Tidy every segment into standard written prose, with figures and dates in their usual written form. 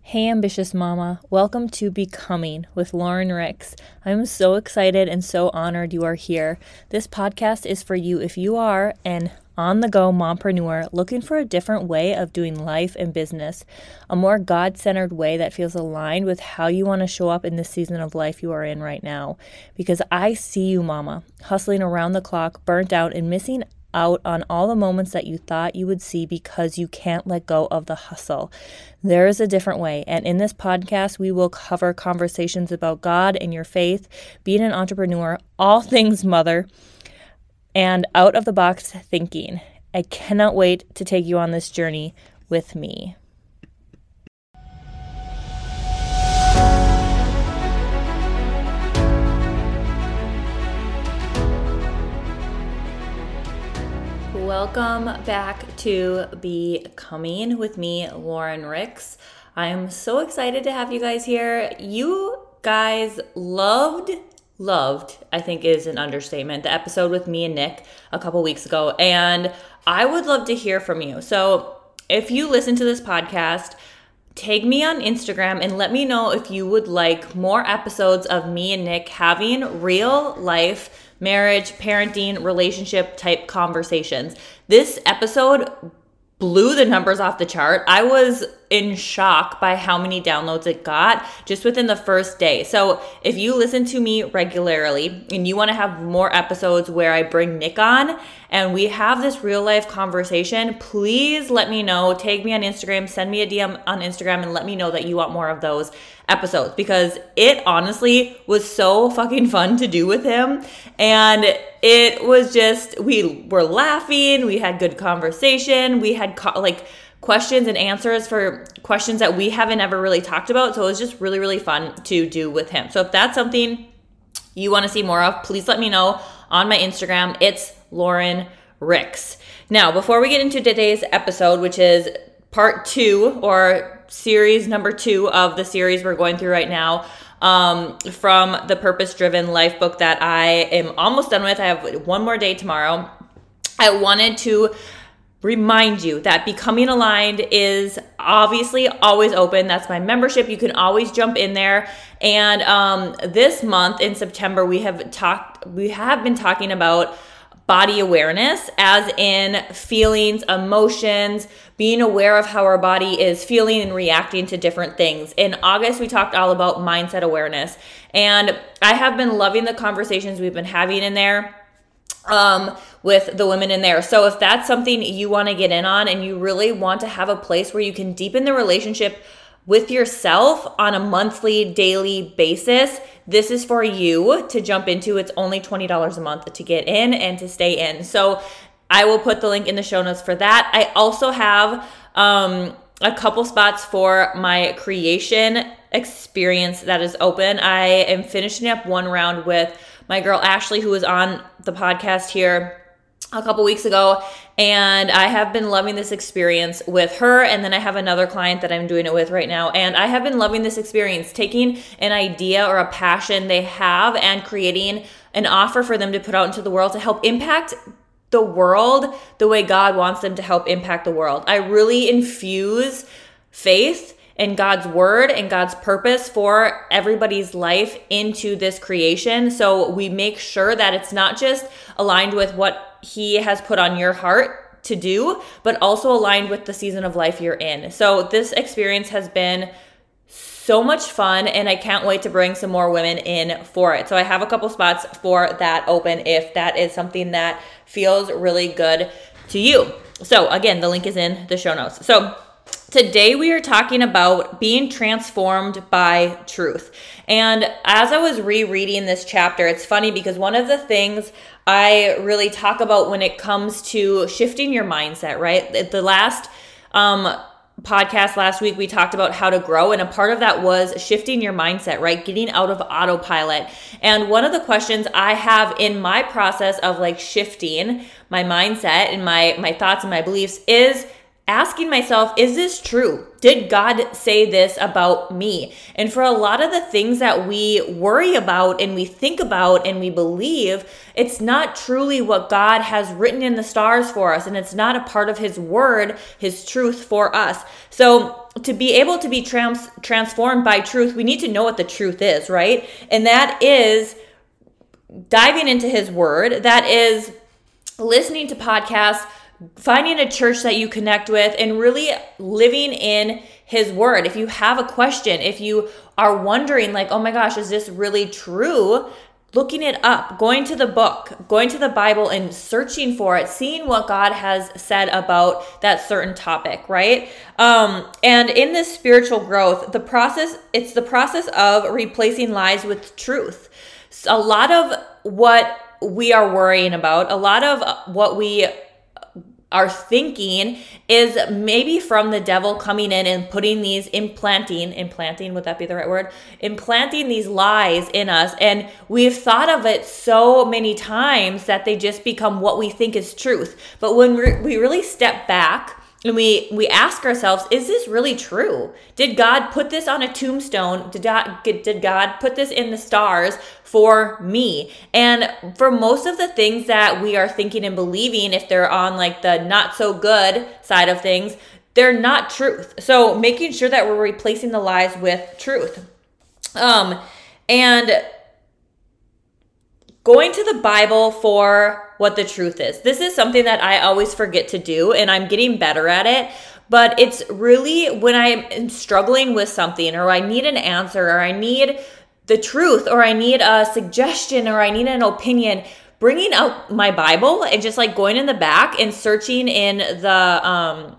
Hey, ambitious mama. Welcome to Becoming with Lauren Ricks. I'm so excited and so honored you are here. This podcast is for you if you are an on-the-go mompreneur looking for a different way of doing life and business, a more God-centered way that feels aligned with how you want to show up in this season of life you are in right now. Because I see you, mama, hustling around the clock, burnt out and missing out on all the moments that you thought you would see because you can't let go of the hustle. There is a different way, and in this podcast, we will cover conversations about God and your faith, being an entrepreneur, all things mother, and out-of-the-box thinking. I cannot wait to take you on this journey with me. Welcome back to Becoming with me, Lauren Ricks. I am so excited to have you guys here. You guys loved, I think is an understatement, the episode with me and Nick a couple weeks ago, and I would love to hear from you. So if you listen to this podcast, tag me on Instagram and let me know if you would like more episodes of me and Nick having real life marriage, parenting, relationship type conversations. This episode blew the numbers off the chart. I was in shock by how many downloads it got just within the first day. So if you listen to me regularly and you want to have more episodes where I bring Nick on and we have this real life conversation, please let me know. Tag me on Instagram, send me a DM on Instagram and let me know that you want more of those episodes, because it honestly was so fucking fun to do with him. And it was just, we were laughing, we had good conversation, we had questions and answers for questions that we haven't ever really talked about. So it was just really, really fun to do with him. So if that's something you want to see more of, please let me know on my Instagram. It's Lauren Ricks. Now, before we get into today's episode, which is part 2 or series number 2 of the series we're going through right now, from the Purpose Driven Life book that I am almost done with. I have one more day tomorrow. I wanted to remind you that Becoming Aligned is obviously always open. That's my membership. You can always jump in there. And this month in September, we have been talking about body awareness, as in feelings, emotions, being aware of how our body is feeling and reacting to different things. In August, we talked all about mindset awareness. And I have been loving the conversations we've been having in there with the women in there. So if that's something you want to get in on and you really want to have a place where you can deepen the relationship with yourself on a monthly, daily basis, this is for you to jump into. It's only $20 a month to get in and to stay in. So I will put the link in the show notes for that. I also have a couple spots for my creation experience that is open. I am finishing up one round with my girl Ashley, who was on the podcast here a couple weeks ago, and I have been loving this experience with her. And then I have another client that I'm doing it with right now, and I have been loving this experience, taking an idea or a passion they have and creating an offer for them to put out into the world to help impact the world the way God wants them to help impact the world. I really infuse faith and God's word and God's purpose for everybody's life into this creation. So we make sure that it's not just aligned with what He has put on your heart to do, but also aligned with the season of life you're in. So this experience has been so much fun, and I can't wait to bring some more women in for it. So I have a couple spots for that open if that is something that feels really good to you. So again, the link is in the show notes. So today we are talking about being transformed by truth. And as I was rereading this chapter, it's funny because one of the things I really talk about when it comes to shifting your mindset, right? The last podcast last week, we talked about how to grow, and a part of that was shifting your mindset, right? Getting out of autopilot. And one of the questions I have in my process of like shifting my mindset and my thoughts and my beliefs is asking myself, is this true? Did God say this about me? And for a lot of the things that we worry about and we think about and we believe, it's not truly what God has written in the stars for us. And it's not a part of his word, his truth for us. So to be able to be transformed by truth, we need to know what the truth is, right? And that is diving into his word. That is listening to podcasts, finding a church that you connect with, and really living in his word. If you have a question, if you are wondering like, oh my gosh, is this really true? Looking it up, going to the book, going to the Bible and searching for it, seeing what God has said about that certain topic, right? And in this spiritual growth, it's the process of replacing lies with truth. So a lot of what we are worrying about, a lot of what we are thinking is maybe from the devil coming in and putting these implanting, would that be the right word? Implanting these lies in us. And we've thought of it so many times that they just become what we think is truth. But when we really step back and we ask ourselves, is this really true? Did God put this on a tombstone? Did God put this in the stars for me? And for most of the things that we are thinking and believing, if they're on like the not so good side of things, they're not truth. So making sure that we're replacing the lies with truth. And going to the Bible for what the truth is. This is something that I always forget to do, and I'm getting better at it. But it's really when I'm struggling with something, or I need an answer, or I need the truth, or I need a suggestion, or I need an opinion, bringing out my Bible and just like going in the back and searching in the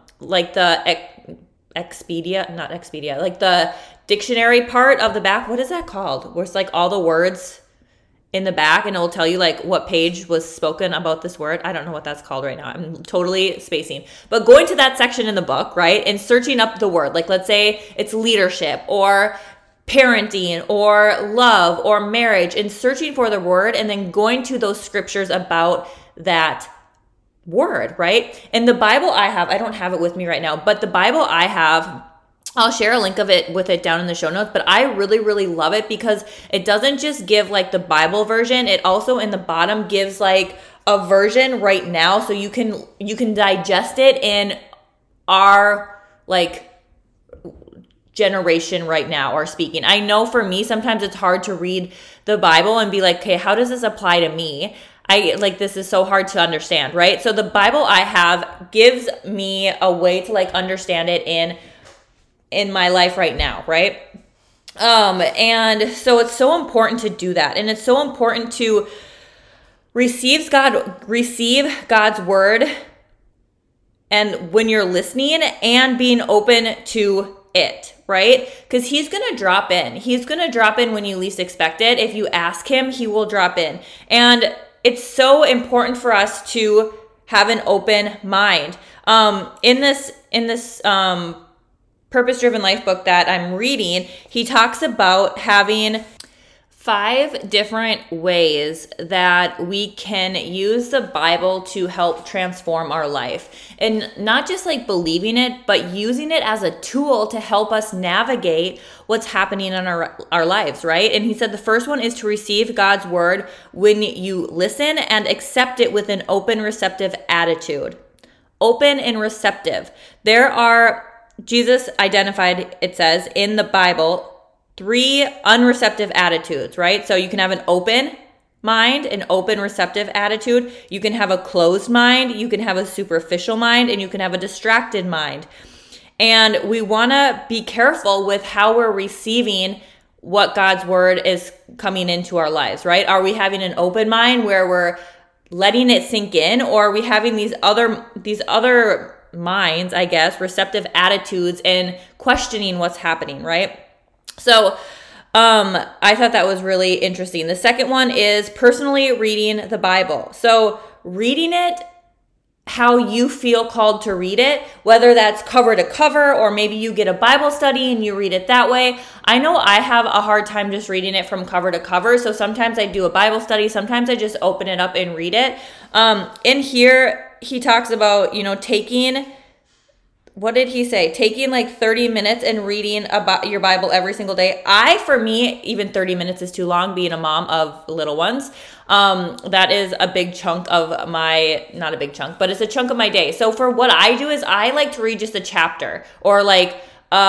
Expedia, like the dictionary part of the back. What is that called? Where it's like all the words in the back and it will tell you like what page was spoken about this word. I don't know what that's called right now. I'm totally spacing. But going to that section in the book, right, and searching up the word, like let's say it's leadership or parenting or love or marriage, and searching for the word and then going to those scriptures about that word, right? And the Bible I don't have it with me right now, but the Bible I have, I'll share a link of it with it down in the show notes, but I really, really love it because it doesn't just give like the Bible version. It also in the bottom gives like a version right now. So you can digest it in our like generation right now or speaking. I know for me, sometimes it's hard to read the Bible and be like, okay, how does this apply to me? This is so hard to understand, right? So the Bible I have gives me a way to like understand it in my life right now, right? And so it's so important to do that. And it's so important to receive God's word, and when you're listening and being open to it, right? Because he's going to drop in. He's going to drop in when you least expect it. If you ask him, he will drop in. And it's so important for us to have an open mind. In this Purpose-Driven Life book that I'm reading, he talks about having 5 different ways that we can use the Bible to help transform our life. And not just like believing it, but using it as a tool to help us navigate what's happening in our lives, right? And he said the first one is to receive God's word when you listen and accept it with an open, receptive attitude. Open and receptive. Jesus identified, it says in the Bible, 3 unreceptive attitudes, right? So you can have an open mind, an open receptive attitude. You can have a closed mind. You can have a superficial mind, and you can have a distracted mind. And we want to be careful with how we're receiving what God's word is coming into our lives, right? Are we having an open mind where we're letting it sink in, or are we having these other minds, I guess, receptive attitudes and questioning what's happening, right? So I thought that was really interesting. The second one is personally reading the Bible. So reading it how you feel called to read it, whether that's cover to cover, or maybe you get a Bible study and you read it that way. I know I have a hard time just reading it from cover to cover. So sometimes I do a Bible study. Sometimes I just open it up and read it. In here, he talks about, taking what did he say? Taking like 30 minutes and reading about your Bible every single day. For me, even 30 minutes is too long being a mom of little ones. That is a big chunk of not a big chunk, but it's a chunk of my day. So for what I do is I like to read just a chapter or like,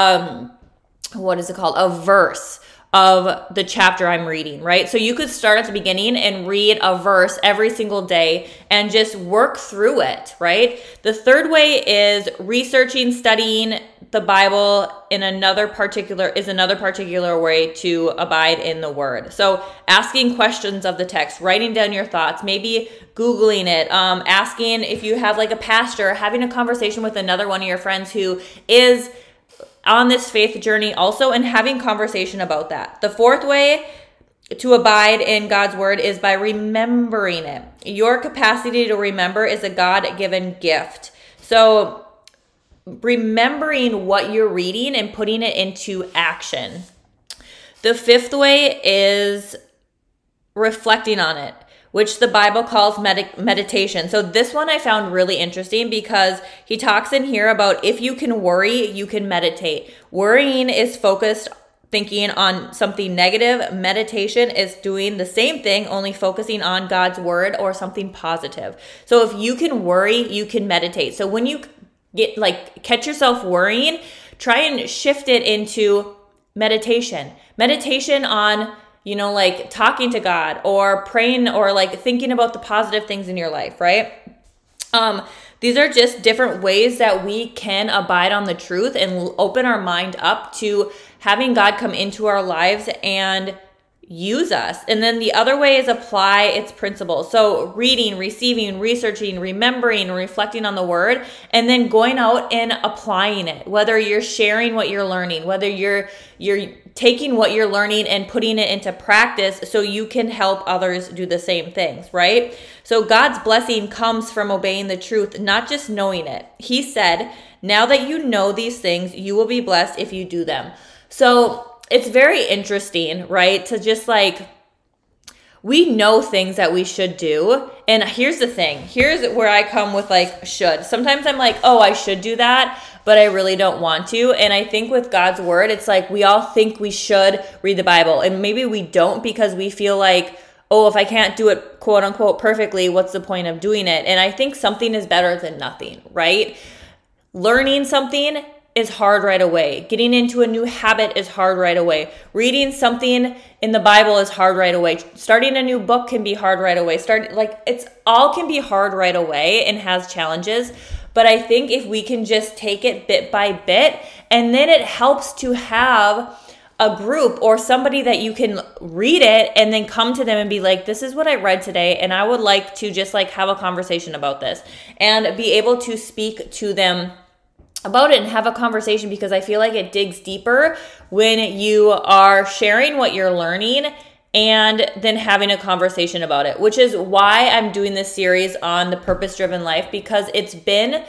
what is it called? A verse of the chapter I'm reading, right? So you could start at the beginning and read a verse every single day and just work through it, right? The third way is researching, studying the Bible is another particular way to abide in the Word. So asking questions of the text, writing down your thoughts, maybe Googling it, asking if you have like a pastor, having a conversation with another one of your friends who is on this faith journey also, and having conversation about that. The fourth way to abide in God's word is by remembering it. Your capacity to remember is a God-given gift. So remembering what you're reading and putting it into action. The fifth way is reflecting on it, which the Bible calls meditation. So this one I found really interesting because he talks in here about if you can worry, you can meditate. Worrying is focused thinking on something negative. Meditation is doing the same thing, only focusing on God's word or something positive. So if you can worry, you can meditate. So when you catch yourself worrying, try and shift it into meditation. Meditation on like talking to God or praying or like thinking about the positive things in your life, right? These are just different ways that we can abide on the truth and open our mind up to having God come into our lives and use us. And then the other way is apply its principles. So reading, receiving, researching, remembering, and reflecting on the word, and then going out and applying it. Whether you're sharing what you're learning, whether you're taking what you're learning and putting it into practice so you can help others do the same things, right? So God's blessing comes from obeying the truth, not just knowing it. He said, now that you know these things, you will be blessed if you do them. So it's very interesting, right? To just we know things that we should do. And here's the thing. Here's where I come with should. Sometimes I'm like, oh, I should do that, but I really don't want to. And I think with God's word, it's like we all think we should read the Bible. And maybe we don't because we feel like, oh, if I can't do it quote unquote perfectly, what's the point of doing it? And I think something is better than nothing, right? Learning something is hard right away. Getting into a new habit is hard right away. Reading something in the Bible is hard right away. Starting a new book can be hard right away. It's all can be hard right away and has challenges. But I think if we can just take it bit by bit, and then it helps to have a group or somebody that you can read it and then come to them and be like, this is what I read today, and I would like to just have a conversation about this and be able to speak to them about it and have a conversation, because I feel like it digs deeper when you are sharing what you're learning and then having a conversation about it, which is why I'm doing this series on the purpose-driven life, because it's been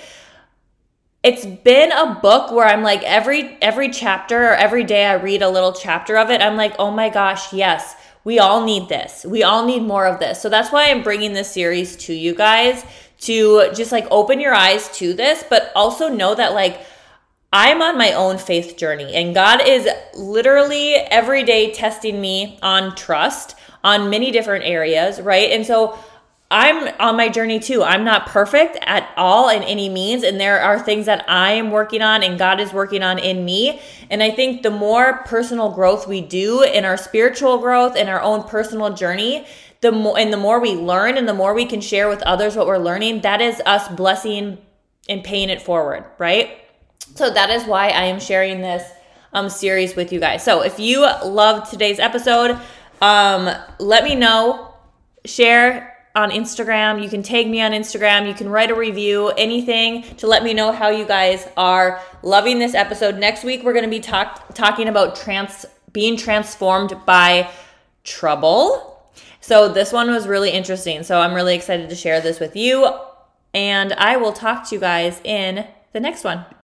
a book where I'm like every chapter or every day I read a little chapter of it. I'm like, oh my gosh, yes, we all need this. We all need more of this. So that's why I'm bringing this series to you guys, to just open your eyes to this, but also know that I'm on my own faith journey, and God is literally every day testing me on trust on many different areas, right? And so I'm on my journey too. I'm not perfect at all in any means, and there are things that I am working on and God is working on in me. And I think the more personal growth we do in our spiritual growth, in our own personal journey, the more we learn and the more we can share with others what we're learning, that is us blessing and paying it forward, right? So that is why I am sharing this series with you guys. So if you loved today's episode, let me know. Share on Instagram. You can tag me on Instagram. You can write a review, anything to let me know how you guys are loving this episode. Next week, we're going to be talking about being transformed by trouble. So this one was really interesting. So I'm really excited to share this with you. And I will talk to you guys in the next one.